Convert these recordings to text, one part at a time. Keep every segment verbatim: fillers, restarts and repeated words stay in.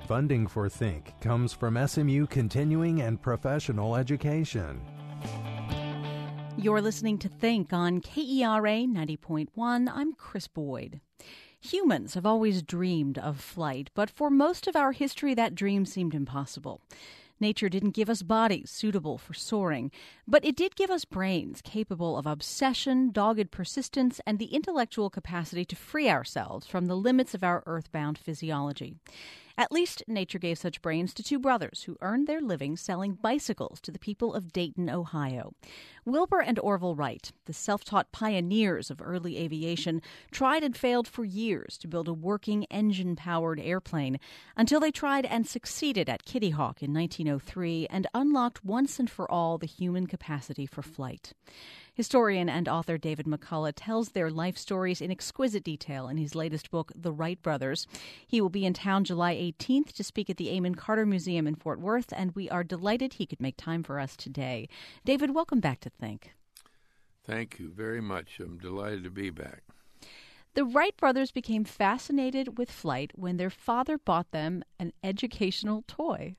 Funding for Think comes from S M U Continuing and Professional Education. You're listening to Think on K E R A ninety point one. I'm Chris Boyd. Humans have always dreamed of flight, but for most of our history, that dream seemed impossible. Nature didn't give us bodies suitable for soaring, but it did give us brains capable of obsession, dogged persistence, and the intellectual capacity to free ourselves from the limits of our earthbound physiology. At least nature gave such brains to two brothers who earned their living selling bicycles to the people of Dayton, Ohio. Wilbur and Orville Wright, the self-taught pioneers of early aviation, tried and failed for years to build a working engine-powered airplane until they tried and succeeded at Kitty Hawk in nineteen oh three and unlocked once and for all the human capacity for flight. Historian and author David McCullough tells their life stories in exquisite detail in his latest book, The Wright Brothers. He will be in town July eighteenth to speak at the Amon Carter Museum in Fort Worth, and we are delighted he could make time for us today. David, welcome back to Think. Thank you very much. I'm delighted to be back. The Wright brothers became fascinated with flight when their father bought them an educational toy.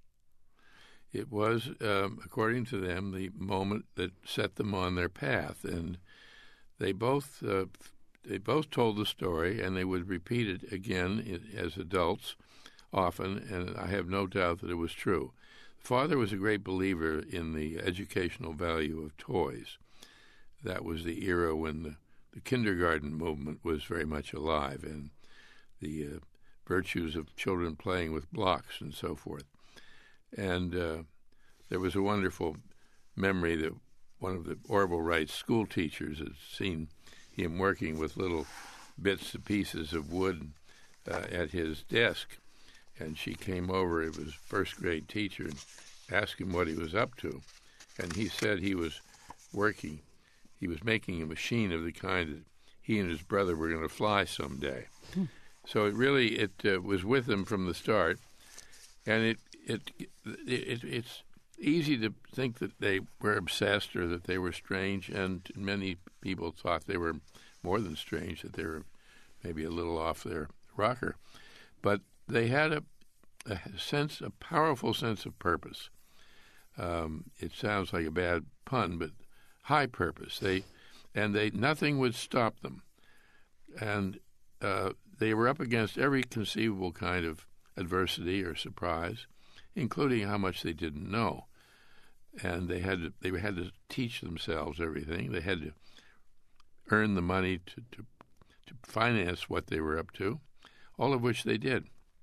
It was, um, according to them, the moment that set them on their path, and they both uh, they both told the story, and they would repeat it again as adults often, and I have no doubt that it was true. The father was a great believer in the educational value of toys. That was the era when the, the kindergarten movement was very much alive, and the uh, virtues of children playing with blocks and so forth. And uh, there was a wonderful memory that one of the Orville Wright school teachers had seen him working with little bits and pieces of wood uh, at his desk. And she came over, it was first grade teacher, and asked him what he was up to. And he said he was working, he was making a machine of the kind that he and his brother were going to fly someday. Hmm. So it really, it uh, was with him from the start. And it It, it it's easy to think that they were obsessed or that they were strange, and many people thought they were more than strange, that they were maybe a little off their rocker. But they had a, a sense, a powerful sense of purpose. Um, it sounds like a bad pun, but high purpose. They and they nothing would stop them, and uh, they were up against every conceivable kind of adversity or surprise, including how much they didn't know. And they had to, they had to teach themselves everything. They had to earn the money to, to, to finance what they were up to, all of which they did.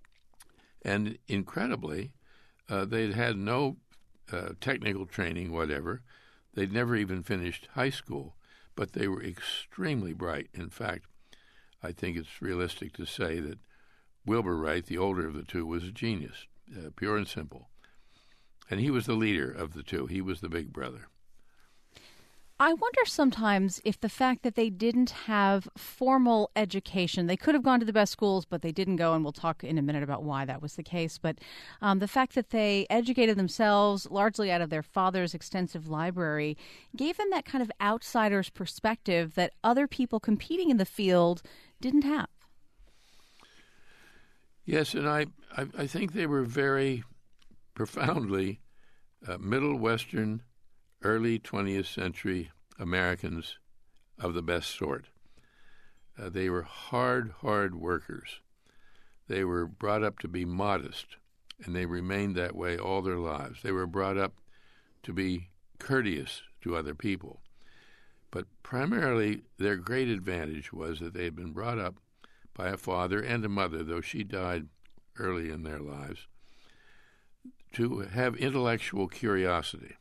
And incredibly, uh, they'd had no uh, technical training, whatever. They'd never even finished high school, but they were extremely bright. In fact, I think it's realistic to say that Wilbur Wright, the older of the two, was a genius, uh, pure and simple. And he was the leader of the two. He was the big brother. I wonder sometimes if the fact that they didn't have formal education, they could have gone to the best schools, but they didn't go, and we'll talk in a minute about why that was the case. But um, the fact that they educated themselves largely out of their father's extensive library gave them that kind of outsider's perspective that other people competing in the field didn't have. Yes, and I, I, I think they were very profoundly uh, Middle Western, early twentieth century Americans of the best sort. Uh, they were hard, hard workers. They were brought up to be modest, and they remained that way all their lives. They were brought up to be courteous to other people. But primarily, their great advantage was that they had been brought up by a father and a mother, though she died early in their lives, to have intellectual curiosity.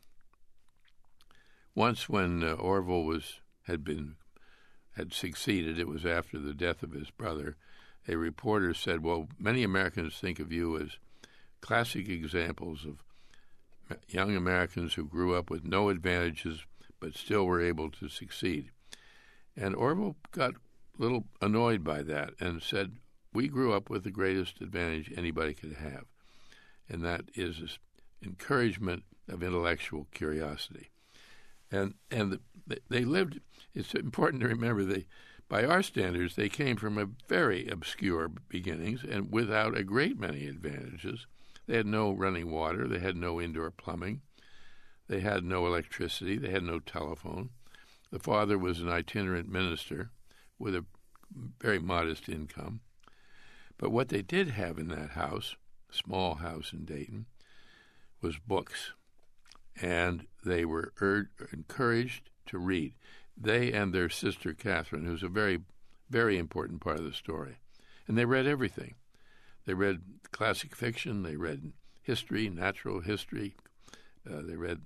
Once when uh, Orville was had been had succeeded, it was after the death of his brother, a reporter said, well, many Americans think of you as classic examples of young Americans who grew up with no advantages but still were able to succeed. And Orville got a little annoyed by that and said, we grew up with the greatest advantage anybody could have, and that is this encouragement of intellectual curiosity. And and the, they lived, it's important to remember, they by our standards, they came from a very obscure beginnings and without a great many advantages. They had no running water. They had no indoor plumbing. They had no electricity. They had no telephone. The father was an itinerant minister with a very modest income. But what they did have in that house, small house in Dayton, was books. And they were ur- encouraged to read. They and their sister Catherine, who's a very, very important part of the story. And they read everything. They read classic fiction. They read history, natural history. Uh, they read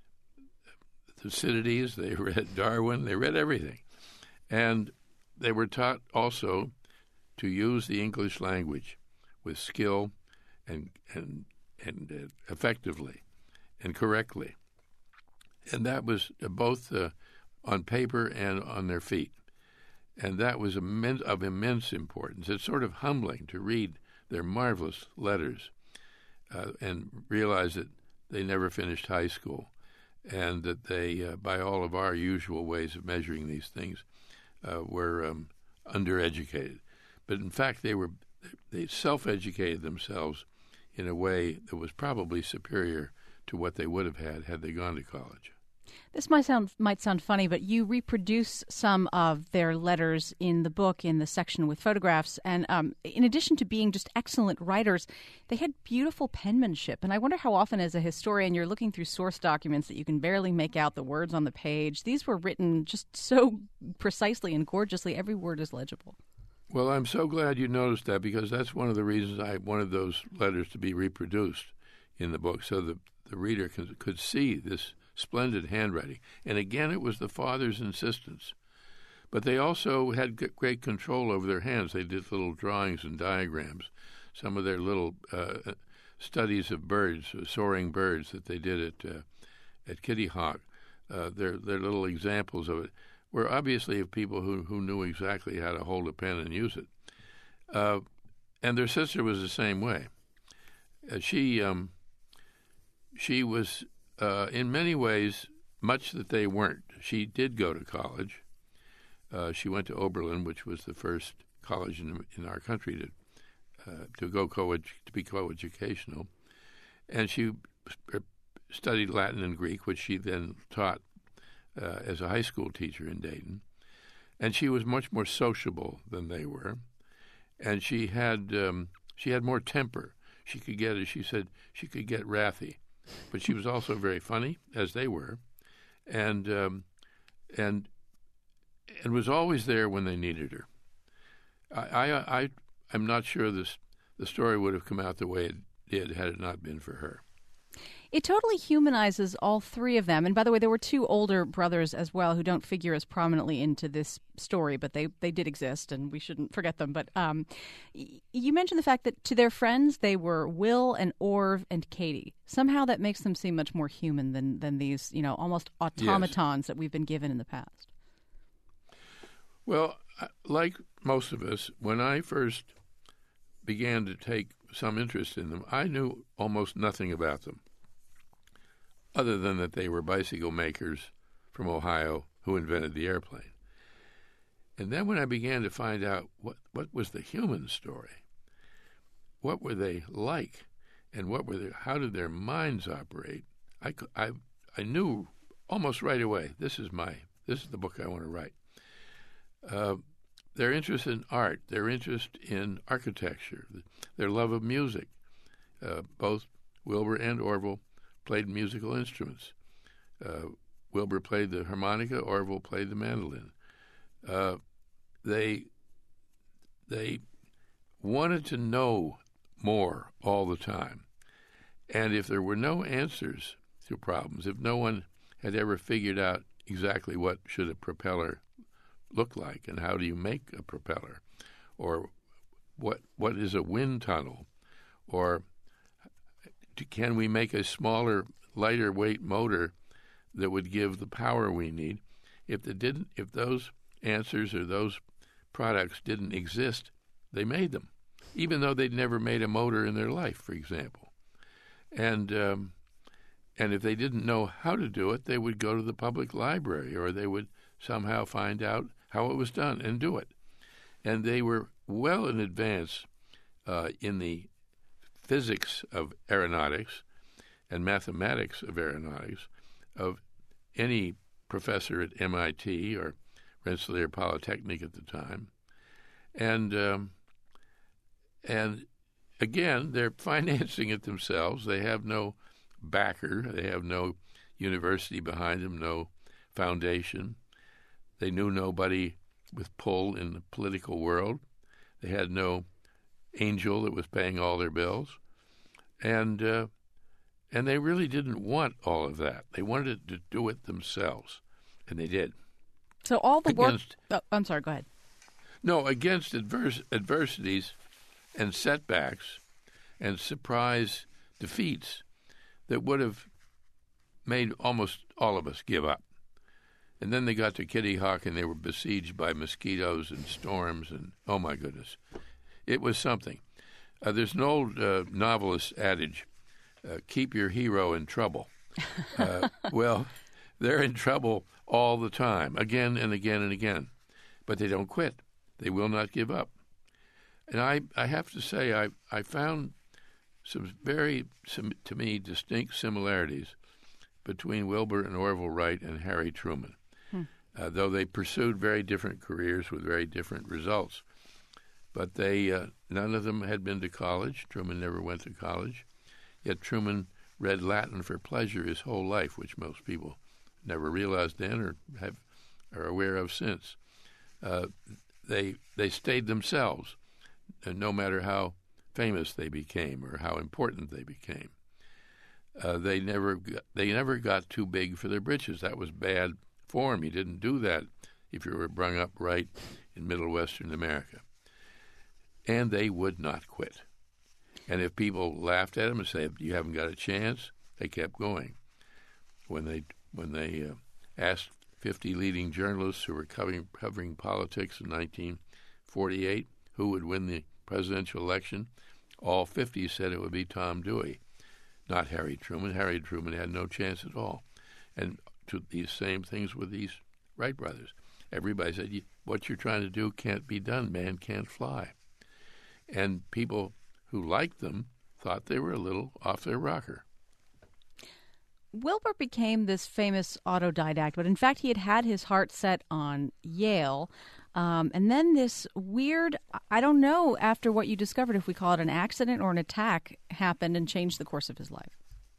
Thucydides. They read Darwin. They read everything. And they were taught also to use the English language with skill and and and uh, effectively and correctly. And that was uh, both uh, on paper and on their feet. And that was immense, of immense importance. It's sort of humbling to read their marvelous letters uh, and realize that they never finished high school and that they, uh, by all of our usual ways of measuring these things, uh, were um, undereducated. But in fact, they were they self-educated themselves in a way that was probably superior to what they would have had had they gone to college. This might sound might sound funny, but you reproduce some of their letters in the book in the section with photographs. And um, in addition to being just excellent writers, they had beautiful penmanship. And I wonder how often, as a historian, you're looking through source documents that you can barely make out the words on the page. These were written just so precisely and gorgeously. Every word is legible. Well, I'm so glad you noticed that, because that's one of the reasons I wanted those letters to be reproduced in the book, so that the reader could, could see this splendid handwriting. And again, it was the father's insistence. But they also had great control over their hands. They did little drawings and diagrams. Some of their little uh, studies of birds, uh, soaring birds that they did at uh, at Kitty Hawk, uh, their their little examples of it were obviously of people who, who knew exactly how to hold a pen and use it. Uh, and their sister was the same way. Uh, she um, she was, uh, in many ways, much that they weren't. She did go to college. Uh, she went to Oberlin, which was the first college in, in our country to uh, to go co to be coeducational, and she studied Latin and Greek, which she then taught uh, as a high school teacher in Dayton. And she was much more sociable than they were, and she had um, she had more temper. She could get, as she said, she could get wrathy, but she was also very funny, as they were, and um, and. and was always there when they needed her. I, I, I, I'm not sure this the story would have come out the way it did had it not been for her. It totally humanizes all three of them. And by the way, there were two older brothers as well who don't figure as prominently into this story, but they, they did exist, and we shouldn't forget them. But um, y- you mentioned the fact that to their friends, they were Will and Orv and Katie. Somehow that makes them seem much more human than, than these, you know, almost automatons yes. that we've been given in the past. Well, like most of us, when I first began to take some interest in them, I knew almost nothing about them, other than that they were bicycle makers from Ohio who invented the airplane. And then when I began to find out what, what was the human story, what were they like, and what were their, how did their minds operate, I, I, I knew almost right away, this is my this is the book I want to write. Uh, their interest in art, their interest in architecture, their love of music. Uh, both Wilbur and Orville played musical instruments. Uh, Wilbur played the harmonica, Orville played the mandolin. Uh, they they wanted to know more all the time. And if there were no answers to problems, if no one had ever figured out exactly what should a propeller look like, and how do you make a propeller, or what what is a wind tunnel, or can we make a smaller, lighter weight motor that would give the power we need? If they didn't, if those answers or those products didn't exist, they made them, even though they'd never made a motor in their life, for example. And um, and if they didn't know how to do it, they would go to the public library, or they would somehow find out how it was done and do it. And they were well in advance uh, in the physics of aeronautics and mathematics of aeronautics of any professor at M I T or Rensselaer Polytechnic at the time. And um, and again, they're financing it themselves. They have no backer. They have no university behind them, no foundation. They knew nobody with pull in the political world. They had no angel that was paying all their bills. And uh, and they really didn't want all of that. They wanted to do it themselves, and they did. So all the against, work... Oh, I'm sorry, go ahead. No, against adverse, adversities and setbacks and surprise defeats that would have made almost all of us give up. And then they got to Kitty Hawk, and they were besieged by mosquitoes and storms, and oh my goodness, it was something. Uh, there's an old uh, novelist adage, uh, keep your hero in trouble. Uh, well, they're in trouble all the time, again and again and again, but they don't quit. They will not give up. And I, I have to say, I, I found some very, some, to me, distinct similarities between Wilbur and Orville Wright and Harry Truman, hmm. uh, though they pursued very different careers with very different results. But they, uh, none of them had been to college. Truman never went to college. Yet Truman read Latin for pleasure his whole life, which most people never realized then or have are aware of since. Uh, they they stayed themselves, uh, no matter how famous they became or how important they became. Uh, they never got, they never got too big for their britches. That was bad form. You didn't do that if you were brung up right in Middle Western America. And they would not quit. And if people laughed at them and said, "You haven't got a chance," they kept going. When they when they uh, asked fifty leading journalists who were covering, covering politics in nineteen forty-eight who would win the presidential election, all fifty said it would be Tom Dewey, not Harry Truman. Harry Truman had no chance at all. And to these same things with these Wright brothers. Everybody said, what you're trying to do can't be done. Man can't fly. And people who liked them thought they were a little off their rocker. Wilbur became this famous autodidact, but in fact he had had his heart set on Yale. Um, and then this weird, I don't know after what you discovered if we call it an accident or an attack, happened and changed the course of his life.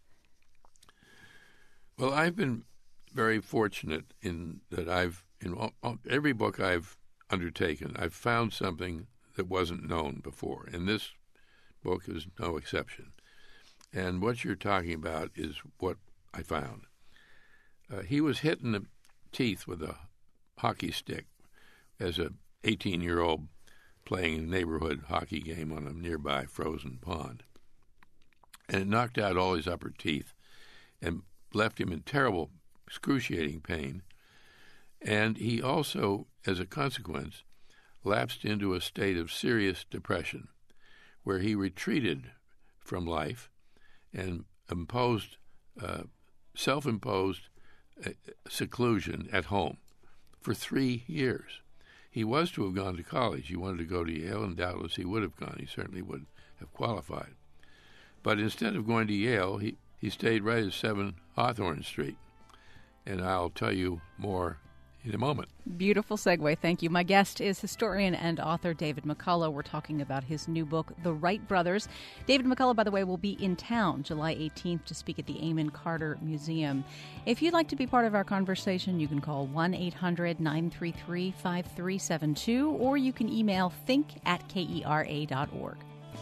Well, I've been very fortunate in that I've, in all, every book I've undertaken, I've found something that wasn't known before. And this book is no exception. And what you're talking about is what I found. Uh, he was hit in the teeth with a hockey stick as a eighteen-year-old playing a neighborhood hockey game on a nearby frozen pond. And it knocked out all his upper teeth and left him in terrible, excruciating pain. And he also, as a consequence, lapsed into a state of serious depression, where he retreated from life and imposed uh, self-imposed uh, seclusion at home for three years. He was to have gone to college. He wanted to go to Yale, and doubtless he would have gone. He certainly would have qualified. But instead of going to Yale, he, he stayed right at seven Hawthorne Street. And I'll tell you more in a moment. Beautiful segue. Thank you. My guest is historian and author David McCullough. We're talking about his new book, The Wright Brothers. David McCullough, by the way, will be in town July eighteenth to speak at the Amon Carter Museum. If you'd like to be part of our conversation, you can call one eight hundred nine three three five three seven two or you can email think at kera dot org.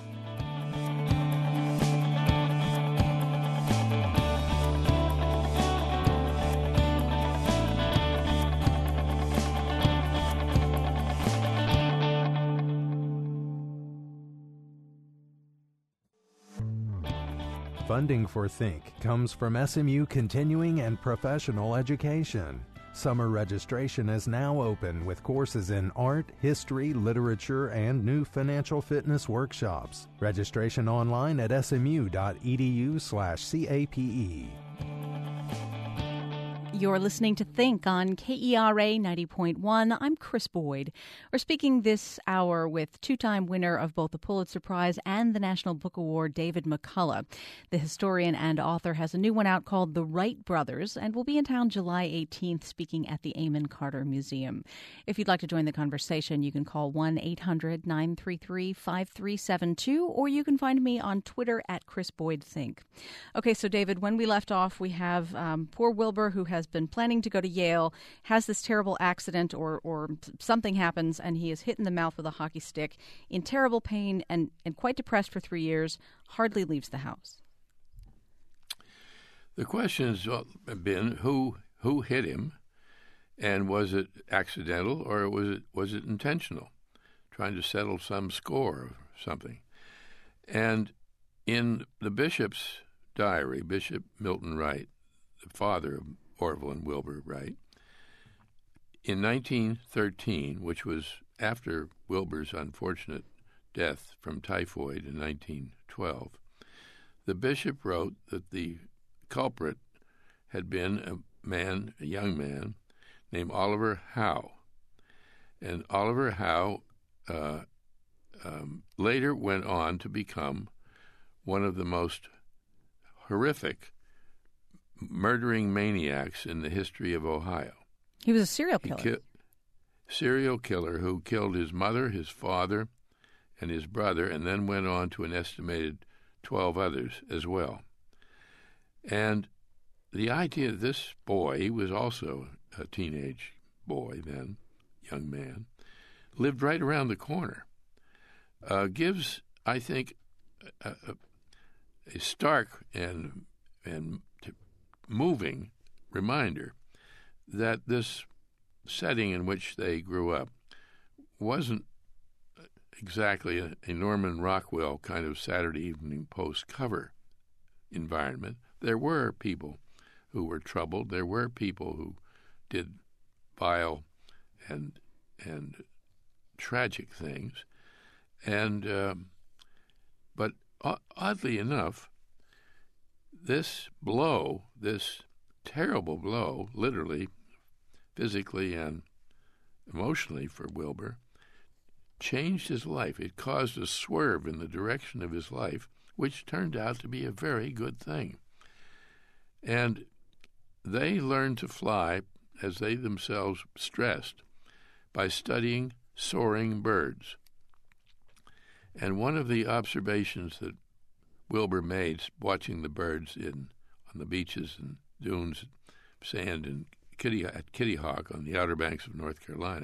Funding for Think comes from S M U Continuing and Professional Education. Summer registration is now open with courses in art, history, literature, and new financial fitness workshops. Registration online at smu.edu slash CAPE. You're listening to Think on K E R A ninety point one. I'm Chris Boyd. We're speaking this hour with two-time winner of both the Pulitzer Prize and the National Book Award, David McCullough. The historian and author has a new one out called The Wright Brothers and will be in town July eighteenth speaking at the Amon Carter Museum. If you'd like to join the conversation, you can call one eight hundred nine three three five three seven two or you can find me on Twitter at Chris Boyd Think. Okay, so David, when we left off, we have um, poor Wilbur, who has been planning to go to Yale, has this terrible accident or, or something happens, and he is hit in the mouth with a hockey stick, in terrible pain and, and quite depressed for three years, hardly leaves the house. The question has been who who hit him, and was it accidental or was it was it intentional, trying to settle some score or something. And in the bishop's diary, Bishop Milton Wright, the father of Orville and Wilbur Wright, in nineteen thirteen, which was after Wilbur's unfortunate death from typhoid in nineteen twelve, the bishop wrote that the culprit had been a man, a young man, named Oliver Howe. And Oliver Howe uh, um, later went on to become one of the most horrific murdering maniacs in the history of Ohio. He was a serial killer. Ki- serial killer who killed his mother, his father, and his brother, and then went on to an estimated twelve others as well. And the idea of this boy, he was also a teenage boy then, young man, lived right around the corner, uh, gives, I think, a, a, a stark and and moving reminder that this setting in which they grew up wasn't exactly a, a Norman Rockwell kind of Saturday Evening Post cover environment. There were people who were troubled. There were people who did vile and and tragic things, and um, but uh, oddly enough, this blow, this terrible blow, literally, physically and emotionally for Wilbur, changed his life. It caused a swerve in the direction of his life, which turned out to be a very good thing. And they learned to fly, as they themselves stressed, by studying soaring birds. And one of the observations that Wilbur made, watching the birds in on the beaches and dunes, sand, and Kitty, at Kitty Hawk on the Outer Banks of North Carolina,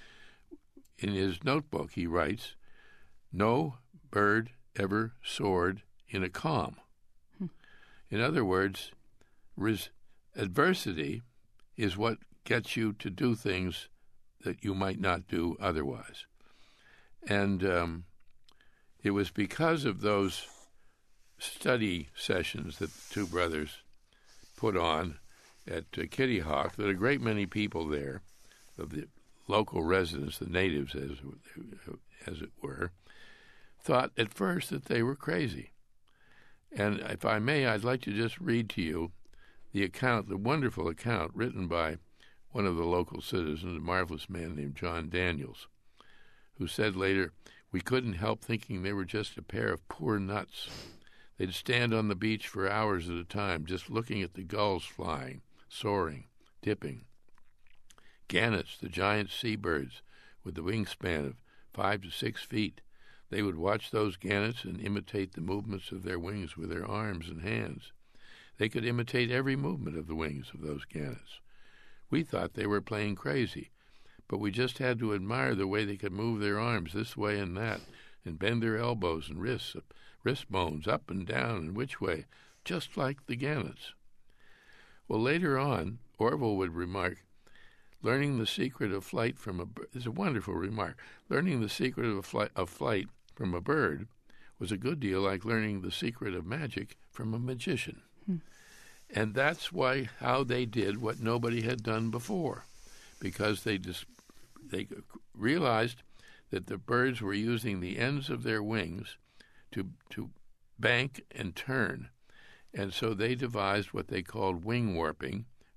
in his notebook he writes, "No bird ever soared in a calm." Hmm. In other words, res- adversity is what gets you to do things that you might not do otherwise. And um, it was because of those study sessions that the two brothers put on at uh, Kitty Hawk that a great many people there, of the local residents, the natives as, as it were, thought at first that they were crazy. And if I may, I'd like to just read to you the account, the wonderful account written by one of the local citizens, a marvelous man named John Daniels, who said later, "We couldn't help thinking they were just a pair of poor nuts. They'd stand on the beach for hours at a time, just looking at the gulls flying, soaring, dipping. Gannets, the giant seabirds, with the wingspan of five to six feet. They would watch those gannets and imitate the movements of their wings with their arms and hands. They could imitate every movement of the wings of those gannets. We thought they were playing crazy, but we just had to admire the way they could move their arms this way and that, and bend their elbows and wrists, wrist bones up and down and which way, just like the gannets." Well, later on, Orville would remark, learning the secret of flight from a bird, is a wonderful remark, learning the secret of, a flight, of flight from a bird was a good deal like learning the secret of magic from a magician. Hmm. And that's why how they did what nobody had done before, because they dis- they realized that the birds were using the ends of their wings to to bank and turn. And so they devised what they called wing warping,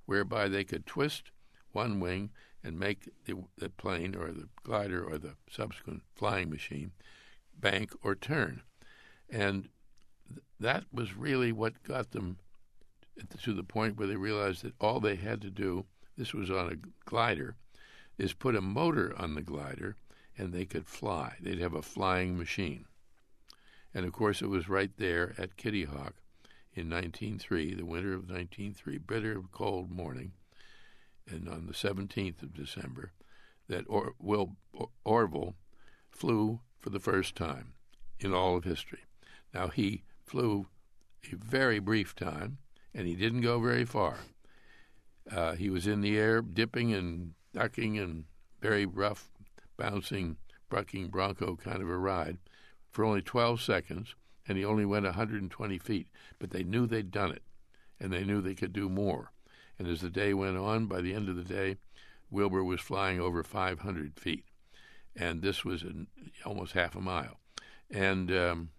whereby they could twist one wing and make the, the plane or the glider or the subsequent flying machine bank or turn. And th- that was really what got them to the point where they realized that all they had to do, this was on a glider, is put a motor on the glider and they could fly. They'd have a flying machine. And, of course, it was right there at Kitty Hawk in nineteen oh three, the winter of nineteen oh three, bitter, cold morning, and on the seventeenth of December, that or- Will or- Orville flew for the first time in all of history. Now, he flew a very brief time, and he didn't go very far. Uh, he was in the air, dipping and ducking and very rough, bouncing, bucking bronco kind of a ride for only twelve seconds, and he only went one hundred twenty feet. But they knew they'd done it, and they knew they could do more. And as the day went on, by the end of the day, Wilbur was flying over five hundred feet, and this was an, almost half a mile. And um,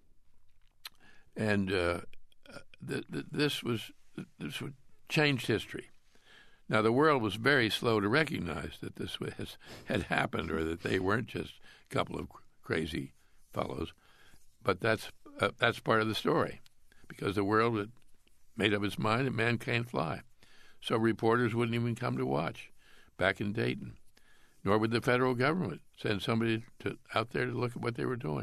and uh, th- th- this was this was changed history. Now, the world was very slow to recognize that this was, had happened, or that they weren't just a couple of crazy fellows. But that's uh, that's part of the story, because the world had made up its mind that man can't fly. So reporters wouldn't even come to watch back in Dayton, nor would the federal government send somebody to, out there to look at what they were doing.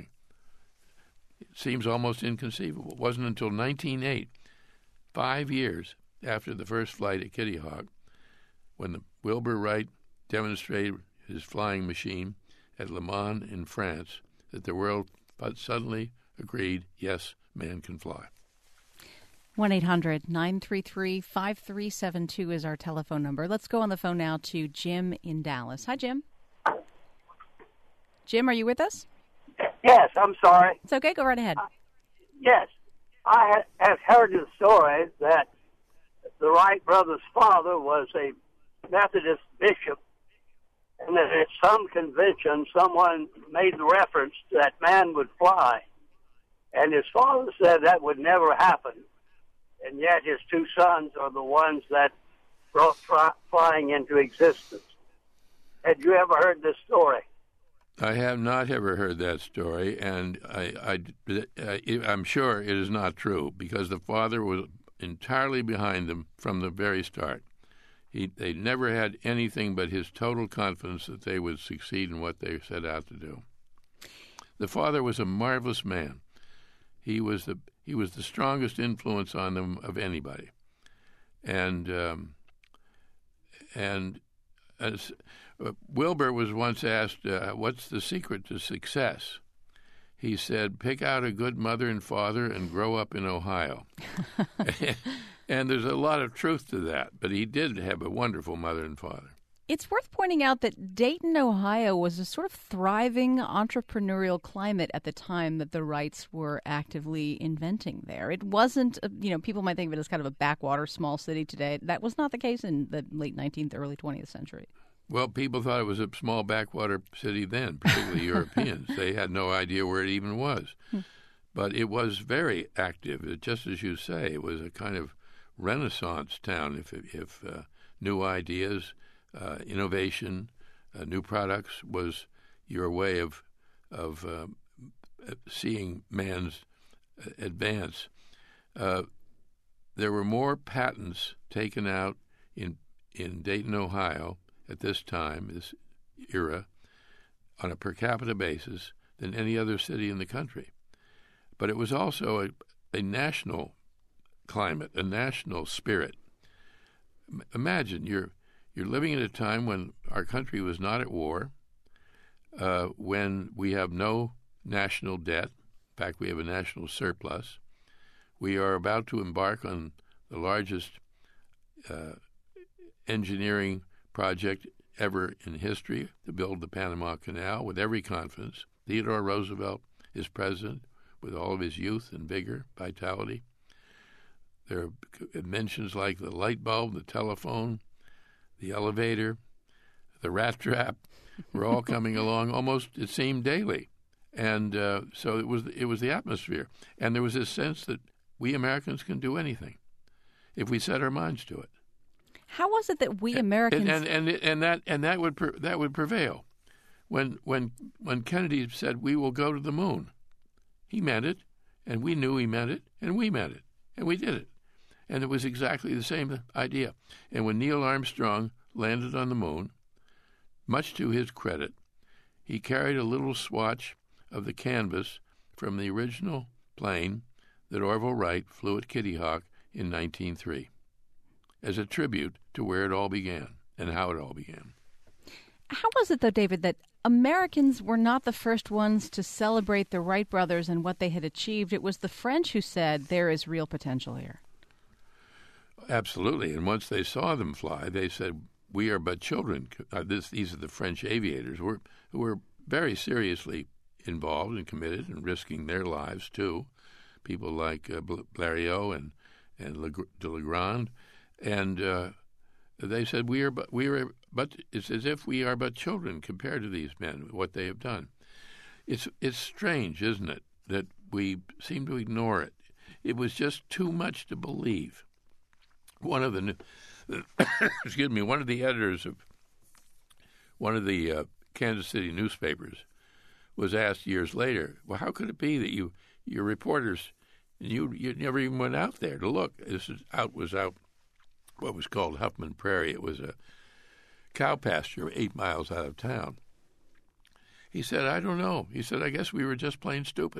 It seems almost inconceivable. It wasn't until nineteen oh eight, five years after the first flight at Kitty Hawk, when the Wilbur Wright demonstrated his flying machine at Le Mans in France, that the world suddenly agreed, yes, man can fly. one eight hundred nine three three five three seven two is our telephone number. Let's go on the phone now to Jim in Dallas. Hi, Jim. Jim, are you with us? Yes, I'm sorry. It's okay. Go right ahead. Uh, yes. I ha- have heard the story that the Wright brothers' father was a Methodist bishop, and that at some convention someone made the reference that man would fly. And his father said that would never happen. And yet his two sons are the ones that brought fly- flying into existence. Had you ever heard this story? I have not ever heard that story, and I, I, I, I'm sure it is not true, because the father was entirely behind them from the very start. He, they never had anything but his total confidence that they would succeed in what they set out to do. The father was a marvelous man. He was the he was the strongest influence on them of anybody, and um, and as uh, Wilbur was once asked, uh, "What's the secret to success?" He said, "Pick out a good mother and father and grow up in Ohio." And there's a lot of truth to that, but he did have a wonderful mother and father. It's worth pointing out that Dayton, Ohio was a sort of thriving entrepreneurial climate at the time that the Wrights were actively inventing there. It wasn't, a, you know, people might think of it as kind of a backwater small city today. That was not the case in the late nineteenth, early twentieth century. Well, people thought it was a small backwater city then, particularly Europeans. They had no idea where it even was. Hmm. But it was very active. It, just as you say, it was a kind of Renaissance town, if if uh, new ideas, uh, innovation, uh, new products was your way of of uh, seeing man's advance. Uh, there were more patents taken out in in Dayton, Ohio, at this time, this era, on a per capita basis than any other city in the country. But it was also a, a national climate, a national spirit. Imagine you're you're living at a time when our country was not at war, uh, when we have no national debt. In fact, we have a national surplus. We are about to embark on the largest uh, engineering project ever in history to build the Panama Canal with every confidence. Theodore Roosevelt is president with all of his youth and vigor, vitality. There are inventions like the light bulb, the telephone, the elevator, the rat trap were all coming along almost, it seemed, daily. And uh, so it was it was the atmosphere. And there was this sense that we Americans can do anything if we set our minds to it. How was it that we Americans and and and, and that and that would pre- that would prevail? When when when Kennedy said we will go to the moon, he meant it, and we knew he meant it, and we meant it, and we did it, and it was exactly the same idea. And when Neil Armstrong landed on the moon, much to his credit, he carried a little swatch of the canvas from the original plane that Orville Wright flew at Kitty Hawk in nineteen oh three, as a tribute to where it all began and how it all began. How was it, though, David, that Americans were not the first ones to celebrate the Wright brothers and what they had achieved? It was the French who said there is real potential here. Absolutely. And once they saw them fly, they said, we are but children. Uh, this, these are the French aviators who were, who were very seriously involved and committed and risking their lives, too. People like uh, Blériot and, and de Legrand. And uh, they said, we are but, we are but it's as if we are but children compared to these men, what they have done. It's it's strange, isn't it, that we seem to ignore it. It was just too much to believe. One of the excuse me, one of the editors of one of the uh, Kansas City newspapers was asked years later, well, how could it be that you your reporters you you never even went out there to look? This is out was out what was called Huffman Prairie. It was a cow pasture eight miles out of town. He said, I don't know. He said, I guess we were just plain stupid.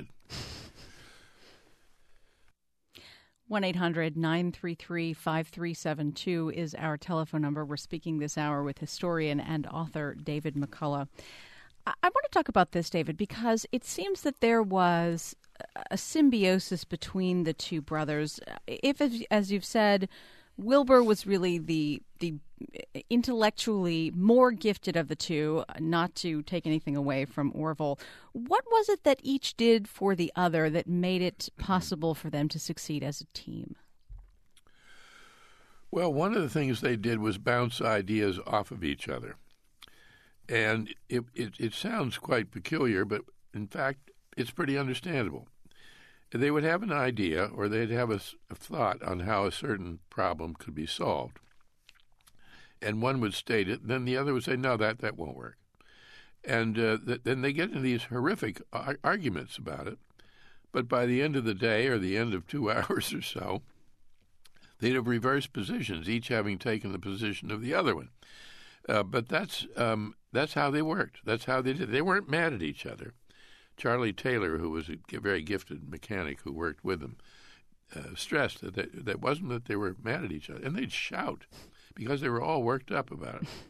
one eight hundred nine three three five three seven two is our telephone number. We're speaking this hour with historian and author David McCullough. I, I want to talk about this, David, because it seems that there was a symbiosis between the two brothers. If, as you've said, Wilbur was really the the intellectually more gifted of the two, not to take anything away from Orville. What was it that each did for the other that made it possible for them to succeed as a team? Well, one of the things they did was bounce ideas off of each other. And it, it, it sounds quite peculiar, but in fact, it's pretty understandable. They would have an idea or they'd have a, a thought on how a certain problem could be solved. And one would state it, and then the other would say, no, that, that won't work. And uh, th- then they get into these horrific ar- arguments about it. But by the end of the day or the end of two hours or so, they'd have reversed positions, each having taken the position of the other one. Uh, but that's um, that's how they worked. That's how they did. They weren't mad at each other. Charlie Taylor, who was a very gifted mechanic who worked with them, uh, stressed that they, that wasn't that they were mad at each other. And they'd shout because they were all worked up about it.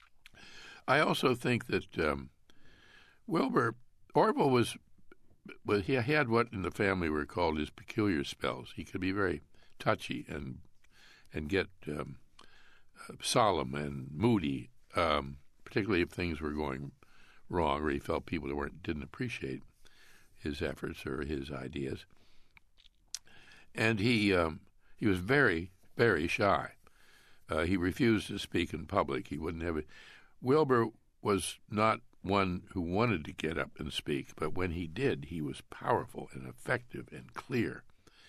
I also think that um, Wilbur, Orville was, well, he had what in the family were called his peculiar spells. He could be very touchy and and get um, uh, solemn and moody, um, particularly if things were going wrong or he felt people weren't didn't appreciate his efforts or his ideas. And he um, he was very, very shy. Uh, he refused to speak in public. He wouldn't have it. Wilbur was not one who wanted to get up and speak, but when he did, he was powerful and effective and clear.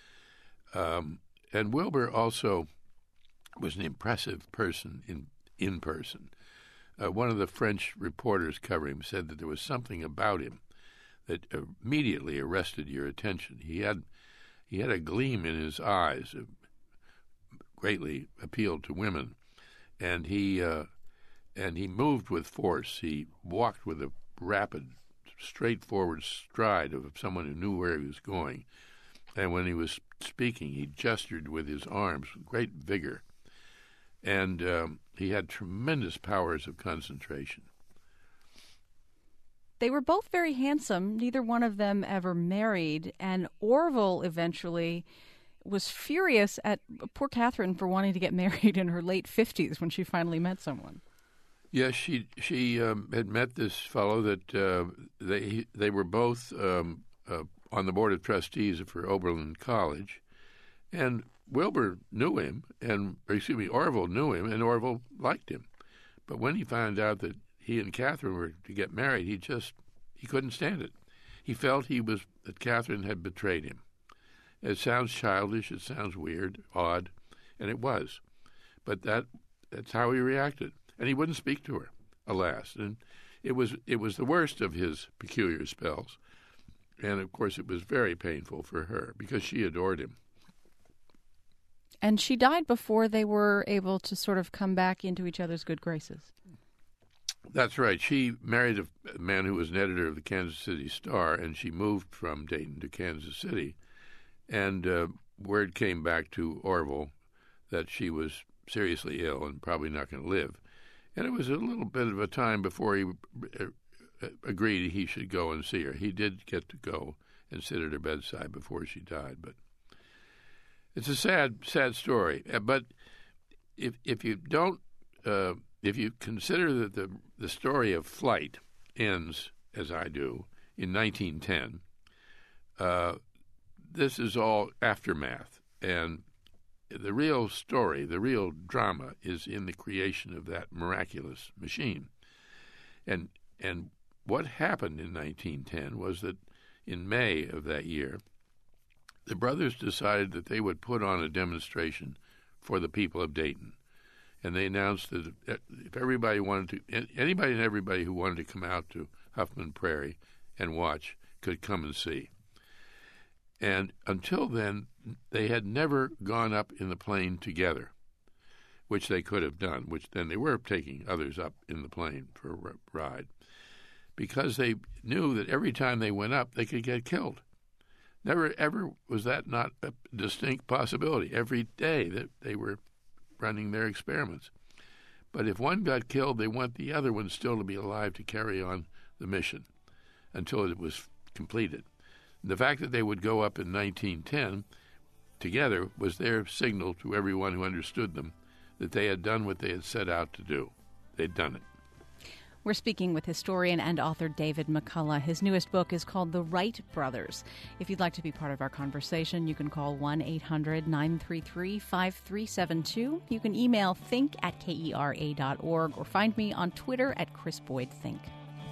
Um, and Wilbur also was an impressive person in in person. Uh, one of the French reporters covering him said that there was something about him that immediately arrested your attention. He had he had a gleam in his eyes, that greatly appealed to women, and he uh, and he moved with force. He walked with a rapid, straightforward stride of someone who knew where he was going. And when he was speaking, he gestured with his arms with great vigor. And um, he had tremendous powers of concentration. They were both very handsome. Neither one of them ever married. And Orville eventually was furious at poor Catherine for wanting to get married in her late fifties when she finally met someone. Yes, she she um, had met this fellow that uh, they they were both um, uh, on the board of trustees for Oberlin College, and Wilbur knew him, and or excuse me, Orville knew him, and Orville liked him. But when he found out that he and Catherine were to get married, he just he couldn't stand it. He felt he was that Catherine had betrayed him. It sounds childish, it sounds weird, odd, and it was. But that that's how he reacted. And he wouldn't speak to her, alas. And it was it was the worst of his peculiar spells. And, of course, it was very painful for her because she adored him. And she died before they were able to sort of come back into each other's good graces. That's right. She married a man who was an editor of the Kansas City Star, and she moved from Dayton to Kansas City. And uh, word came back to Orville that she was seriously ill and probably not going to live. And it was a little bit of a time before he uh, agreed he should go and see her. He did get to go and sit at her bedside before she died. But it's a sad, sad story. But if if you don't, uh, if you consider that the the story of flight ends, as I do, in nineteen ten, uh, this is all aftermath. And the real story, the real drama, is in the creation of that miraculous machine. And and what happened in nineteen ten was that in May of that year, the brothers decided that they would put on a demonstration for the people of Dayton. And they announced that if everybody wanted to, anybody and everybody who wanted to come out to Huffman Prairie and watch could come and see. And until then, they had never gone up in the plane together, which they could have done, which then they were taking others up in the plane for a ride, because they knew that every time they went up, they could get killed. Never, ever was that not a distinct possibility. Every day that they were running their experiments. But if one got killed, they want the other one still to be alive to carry on the mission until it was completed. The fact that they would go up in nineteen ten together was their signal to everyone who understood them that they had done what they had set out to do. They'd done it. We're speaking with historian and author David McCullough. His newest book is called The Wright Brothers. If you'd like to be part of our conversation, you can call one eight hundred nine three three five three seven two. You can email think at kera dot org or find me on Twitter at Chris Boyd Think.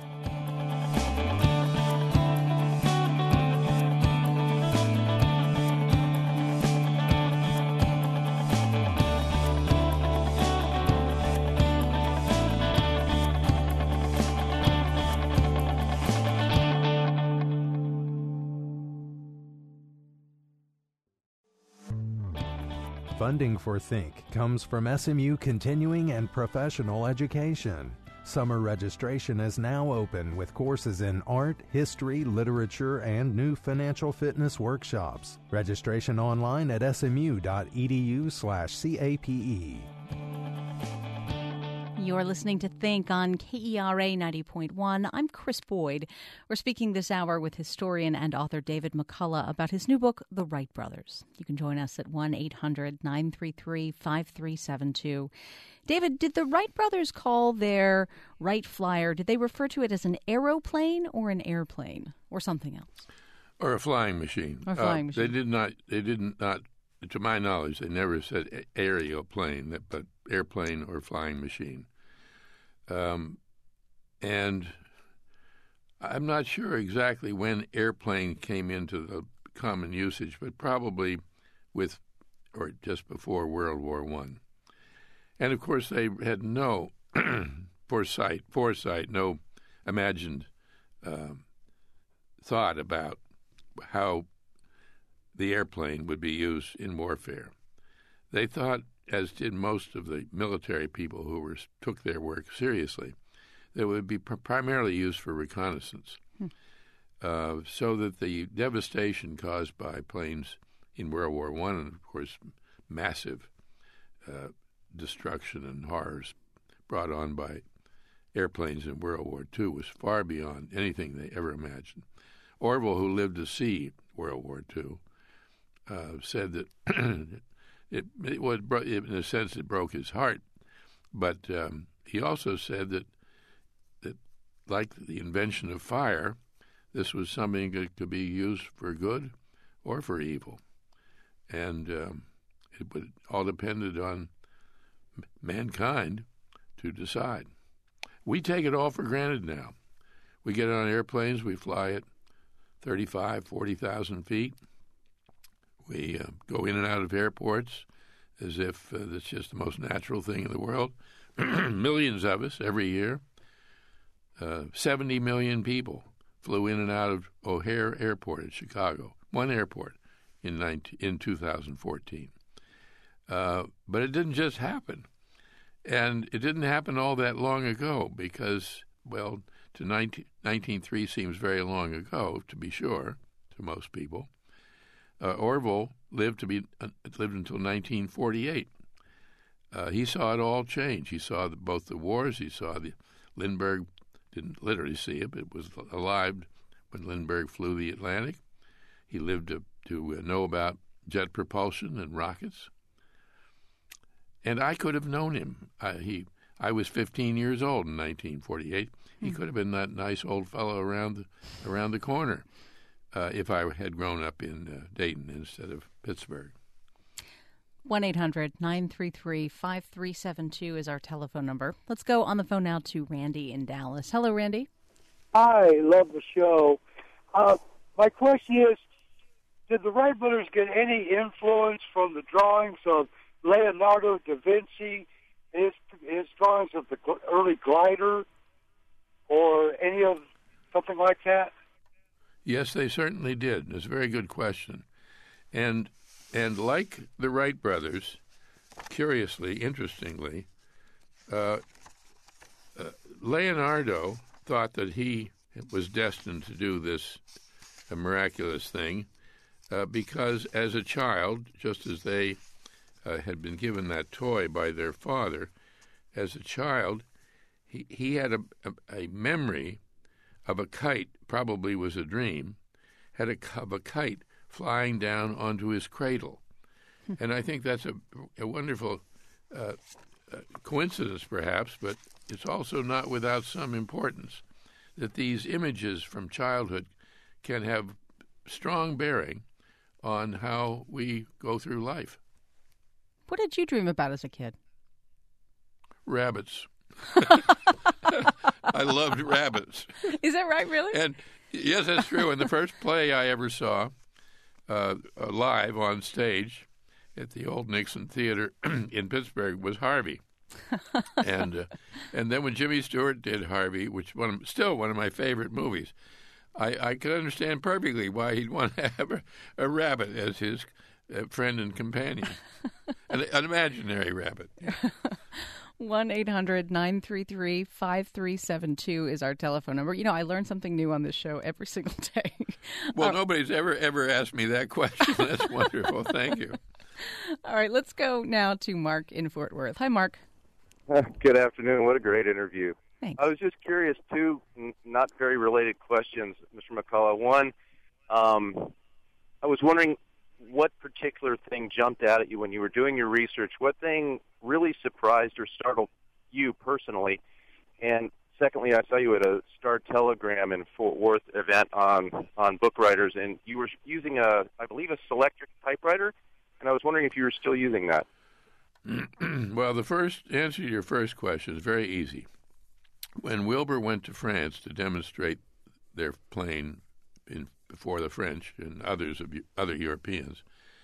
Funding for Think comes from S M U Continuing and Professional Education. Summer registration is now open with courses in art, history, literature, and new financial fitness workshops. Registration online at smu.edu slash CAPE. You're listening to Think on K E R A ninety point one. I'm Chris Boyd. We're speaking this hour with historian and author David McCullough about his new book, The Wright Brothers. You can join us at one eight hundred nine three three five three seven two. David, did the Wright brothers call their Wright Flyer, did they refer to it as an aeroplane or an airplane or something else? Or a flying machine. Or a flying uh, machine. They did not, they did not, to my knowledge, they never said aerial plane, but airplane or flying machine. Um, and I'm not sure exactly when airplane came into the common usage, but probably with or just before World War One. And of course, they had no foresight, foresight, no imagined uh, thought about how the airplane would be used in warfare. They thought, as did most of the military people who were took their work seriously, that it would be pr- primarily used for reconnaissance, hmm. uh, so that the devastation caused by planes in World War One, and of course massive uh, destruction and horrors brought on by airplanes in World War Two, was far beyond anything they ever imagined. Orville, who lived to see World War Two, uh, said that It, it was, in a sense, it broke his heart, but um, he also said that that, like the invention of fire, this was something that could be used for good or for evil, and um, it would, all depended on mankind to decide. We take it all for granted now. We get on airplanes, we fly at thirty-five, forty thousand feet. We uh, go in and out of airports as if uh, that's just the most natural thing in the world. Millions of us every year. Uh, seventy million people flew in and out of O'Hare Airport in Chicago, one airport, in nineteen, in two thousand fourteen. Uh, but it didn't just happen. And it didn't happen all that long ago because, well, to nineteen oh three seems very long ago, to be sure, to most people. Uh, Orville lived to be uh, lived until nineteen forty-eight. Uh, he saw it all change. He saw the, both the wars. He saw the Lindbergh, didn't literally see it, but was alive when Lindbergh flew the Atlantic. He lived to, to uh, know about jet propulsion and rockets. And I could have known him. I, he, I was fifteen years old in nineteen forty-eight. He mm-hmm. could have been that nice old fellow around the, around the corner uh, if I had grown up in uh, Dayton instead of Pittsburgh. one eight hundred nine three three five three seven two is our telephone number. Let's go on the phone now to Randy in Dallas. Hello, Randy. Hi, love the show. Uh, my question is, did the Wright brothers get any influence from the drawings of Leonardo da Vinci, his his drawings of the early glider, or any of something like that? Yes, they certainly did. It's a very good question. And and like the Wright brothers, curiously, interestingly, uh, uh, Leonardo thought that he was destined to do this uh, miraculous thing uh, because as a child, just as they uh, had been given that toy by their father, as a child, he, he had a, a, a memory of a kite, probably was a dream, had a, of a kite flying down onto his cradle. And I think that's a, a wonderful uh, uh, coincidence, perhaps, but it's also not without some importance that these images from childhood can have strong bearing on how we go through life. What did you dream about as a kid? Rabbits. I loved rabbits. Is that right, really? And yes, that's true. And the first play I ever saw uh, live on stage at the old Nixon Theater in Pittsburgh was Harvey. and uh, and then when Jimmy Stewart did Harvey, which one still one of my favorite movies, I, I could understand perfectly why he'd want to have a, a rabbit as his uh, friend and companion, an, an imaginary rabbit. one eight hundred nine three three five three seven two is our telephone number. You know, I learn something new on this show every single day. Well, uh, nobody's ever, ever asked me that question. That's wonderful. Thank you. All right, let's go now to Mark in Fort Worth. Hi, Mark. Good afternoon. What a great interview. Thanks. I was just curious, two n- not very related questions, Mister McCullough. One, um, I was wondering what particular thing jumped out at you when you were doing your research. What thing really surprised or startled you personally? And secondly, I saw you at a Star Telegram in Fort Worth event on, on book writers, and you were using, a, I believe, a Selectric typewriter, and I was wondering if you were still using that. Well, the first answer to your first question is very easy. When Wilbur went to France to demonstrate their plane in, before the French and others of other Europeans,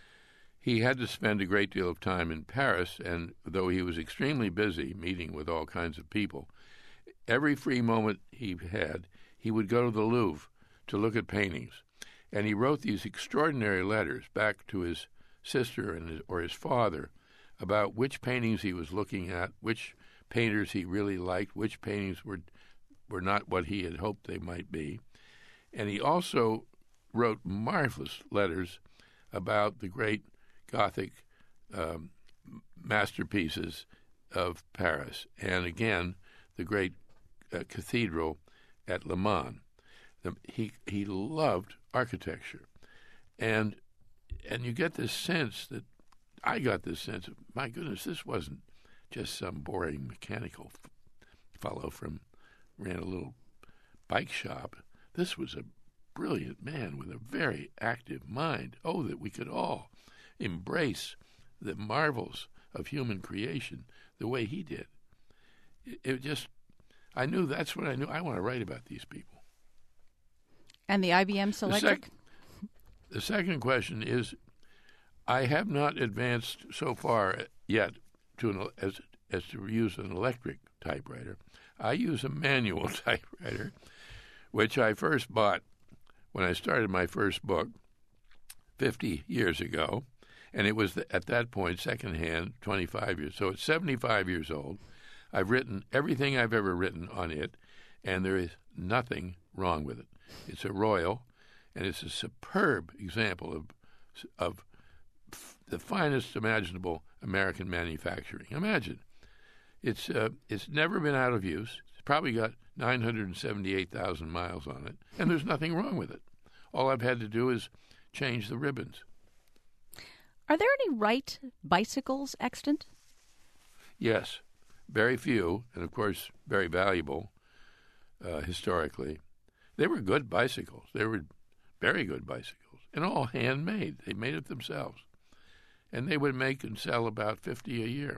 he had to spend a great deal of time in Paris, and though he was extremely busy meeting with all kinds of people, every free moment he had, he would go to the Louvre to look at paintings. And he wrote these extraordinary letters back to his sister and his, or his father about which paintings he was looking at, which painters he really liked, which paintings were were not what he had hoped they might be. And he also wrote marvelous letters about the great Gothic um, masterpieces of Paris, and again, the great uh, cathedral at Le Mans. The, he he loved architecture, and and you get this sense that I got this sense of, my goodness, this wasn't just some boring mechanical f- fellow from ran a little bike shop. This was a brilliant man with a very active mind. Oh, that we could all embrace the marvels of human creation the way he did. It, it just, I knew that's what I knew. I want to write about these people. And the I B M Selectric? The, sec- the second question is, I have not advanced so far yet to an, as as to use an electric typewriter. I use a manual typewriter, which I first bought when I started my first book fifty years ago, and it was the, at that point secondhand, twenty-five years. So it's seventy-five years old. I've written everything I've ever written on it, and there is nothing wrong with it. It's a Royal, and it's a superb example of of the finest imaginable American manufacturing. Imagine, it's uh, it's never been out of use. It's probably got nine hundred seventy-eight thousand miles on it, and there's nothing wrong with it. All I've had to do is change the ribbons. Are there any Wright bicycles extant? Yes, very few, and of course very valuable uh, historically. They were good bicycles. They were very good bicycles, and all handmade. They made it themselves. And they would make and sell about fifty a year.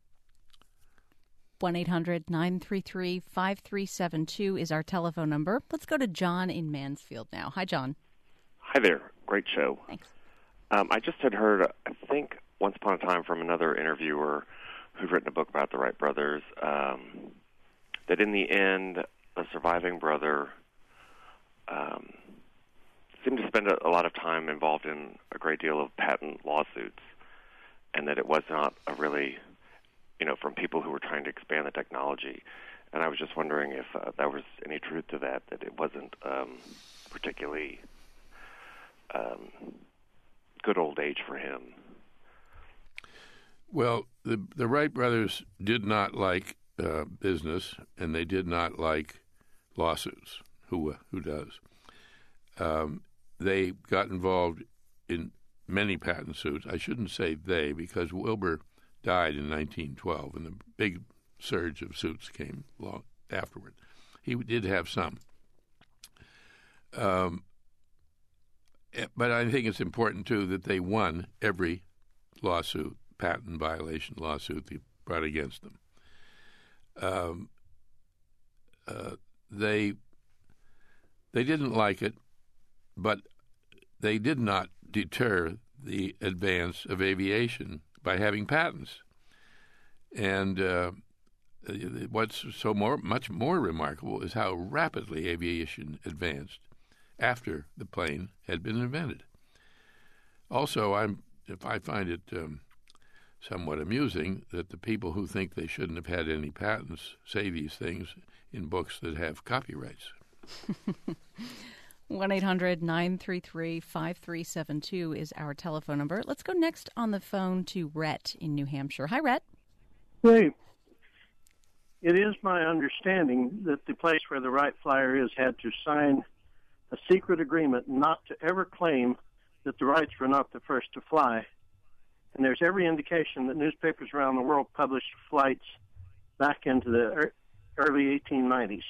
one eight hundred nine three three five three seven two is our telephone number. Let's go to John in Mansfield now. Hi, John. Hi there. Great show. Thanks. Um, I just had heard, I think, once upon a time from another interviewer who'd written a book about the Wright brothers, um, that in the end, the surviving brother um, seemed to spend a, a lot of time involved in a great deal of patent lawsuits, and that it was not a really, you know, from people who were trying to expand the technology. And I was just wondering if uh, there was any truth to that, that it wasn't um, particularly um, good old age for him. Well, the the Wright brothers did not like uh, business, and they did not like lawsuits. Who who does? Um, they got involved in many patent suits. I shouldn't say they, because Wilbur died in nineteen twelve, and the big surge of suits came long afterward. He did have some. Um, but I think it's important, too, that they won every lawsuit, patent violation lawsuit they brought against them. Um, uh, they they didn't like it, but they did not deter the advance of aviation by having patents. And uh, what's so more, much more remarkable is how rapidly aviation advanced after the plane had been invented. Also, I'm if I find it um, somewhat amusing that the people who think they shouldn't have had any patents say these things in books that have copyrights. one eight hundred nine three three five three seven two is our telephone number. Let's go next on the phone to Rhett in New Hampshire. Hi, Rhett. Hey. It is my understanding that the place where the Wright Flyer is had to sign a secret agreement not to ever claim that the Wrights were not the first to fly. And there's every indication that newspapers around the world published flights back into the early eighteen nineties.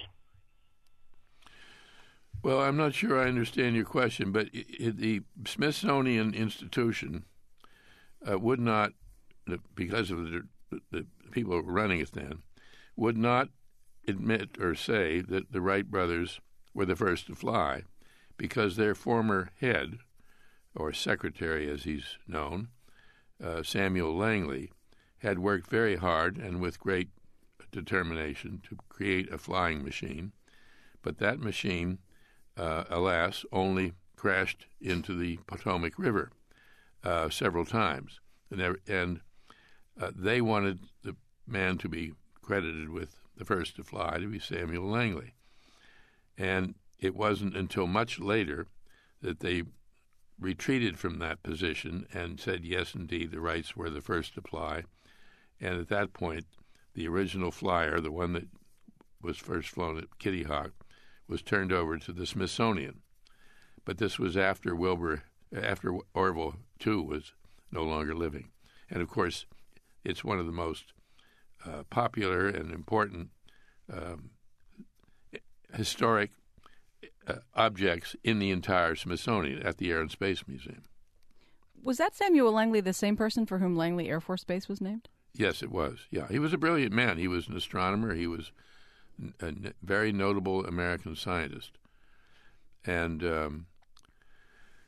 Well, I'm not sure I understand your question, but it, it, the Smithsonian Institution uh, would not, because of the, the people running it then, would not admit or say that the Wright brothers were the first to fly, because their former head, or secretary as he's known, uh, Samuel Langley, had worked very hard and with great determination to create a flying machine, but that machine, uh, alas, only crashed into the Potomac River uh, several times, and, and uh, they wanted the man to be credited with the first to fly to be Samuel Langley. And it wasn't until much later that they retreated from that position and said, yes, indeed, the Wrights were the first to fly. And at that point, the original flyer, the one that was first flown at Kitty Hawk, was turned over to the Smithsonian. But this was after Wilbur, after Orville, too, was no longer living. And, of course, it's one of the most uh, popular and important um, historic uh, objects in the entire Smithsonian at the Air and Space Museum. Was that Samuel Langley the same person for whom Langley Air Force Base was named? Yes, it was. Yeah, he was a brilliant man. He was an astronomer. He was a very notable American scientist. And um,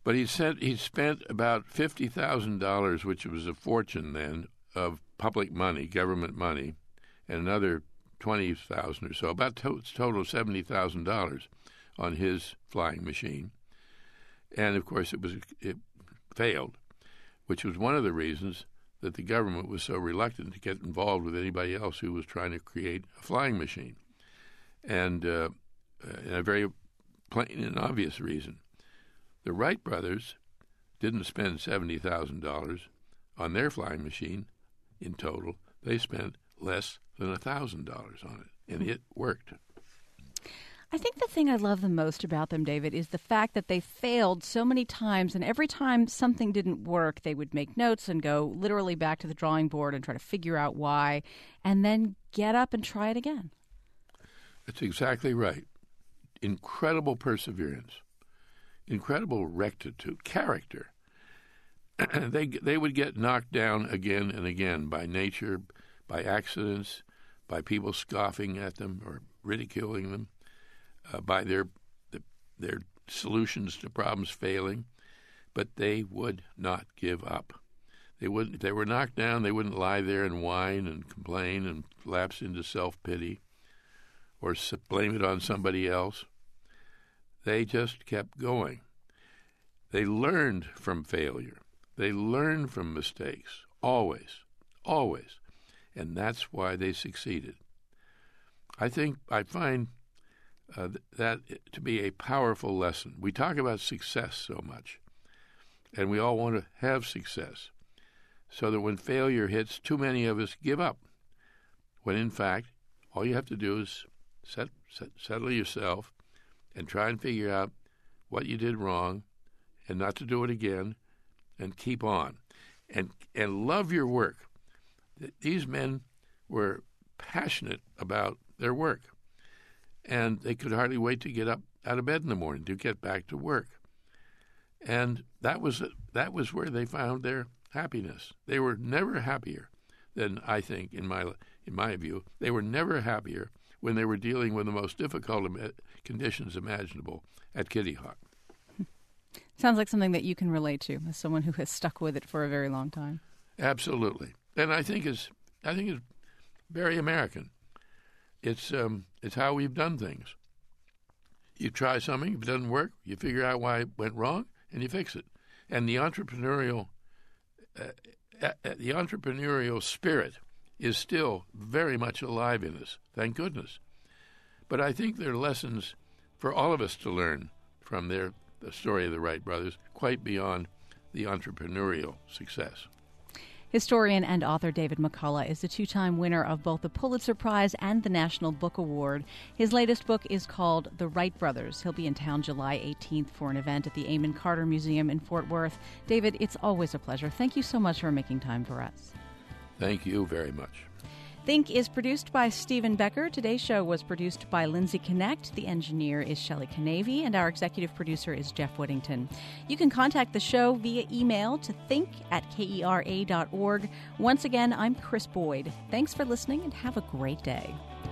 But he said he spent about fifty thousand dollars, which was a fortune then, of public money, government money, and another twenty thousand dollars or so, about to- total seventy thousand dollars on his flying machine. And, of course, it was it failed, which was one of the reasons that the government was so reluctant to get involved with anybody else who was trying to create a flying machine. And uh, uh, a very plain and obvious reason. The Wright brothers didn't spend seventy thousand dollars on their flying machine in total. They spent less than one thousand dollars on it, and it worked. I think the thing I love the most about them, David, is the fact that they failed so many times, and every time something didn't work, they would make notes and go literally back to the drawing board and try to figure out why, and then get up and try it again. That's exactly right. Incredible perseverance. Incredible rectitude, character. they they would get knocked down again and again by nature, by accidents, by people scoffing at them or ridiculing them, uh, by their the, their solutions to problems failing, but they would not give up. They wouldn't. If they were knocked down, they wouldn't lie there and whine and complain and lapse into self-pity or blame it on somebody else. They just kept going. They learned from failure. They learned from mistakes, always, always. And that's why they succeeded. I think I find uh, th- that to be a powerful lesson. We talk about success so much, and we all want to have success, so that when failure hits, too many of us give up, when in fact, all you have to do is set, set, settle yourself and try and figure out what you did wrong and not to do it again and keep on and and love your work. These men were passionate about their work, and they could hardly wait to get up out of bed in the morning to get back to work. And that was that was where they found their happiness. They were never happier than, I think, in my in my view, they were never happier when they were dealing with the most difficult im- conditions imaginable at Kitty Hawk. Sounds like something that you can relate to as someone who has stuck with it for a very long time. Absolutely, and I think it's I think it's very American. It's um, it's how we've done things. You try something, if it doesn't work, you figure out why it went wrong, and you fix it. And the entrepreneurial uh, uh, the entrepreneurial spirit is still very much alive in us, thank goodness. But I think there are lessons for all of us to learn from their the story of the Wright brothers, quite beyond the entrepreneurial success. Historian and author David McCullough is the two-time winner of both the Pulitzer Prize and the National Book Award. His latest book is called The Wright Brothers. He'll be in town July eighteenth for an event at the Amon Carter Museum in Fort Worth. David, it's always a pleasure. Thank you so much for making time for us. Thank you very much. Think is produced by Stephen Becker. Today's show was produced by Lindsay Connect. The engineer is Shelley Canavy, and our executive producer is Jeff Whittington. You can contact the show via email to think at kera dot org. Once again, I'm Chris Boyd. Thanks for listening, and have a great day.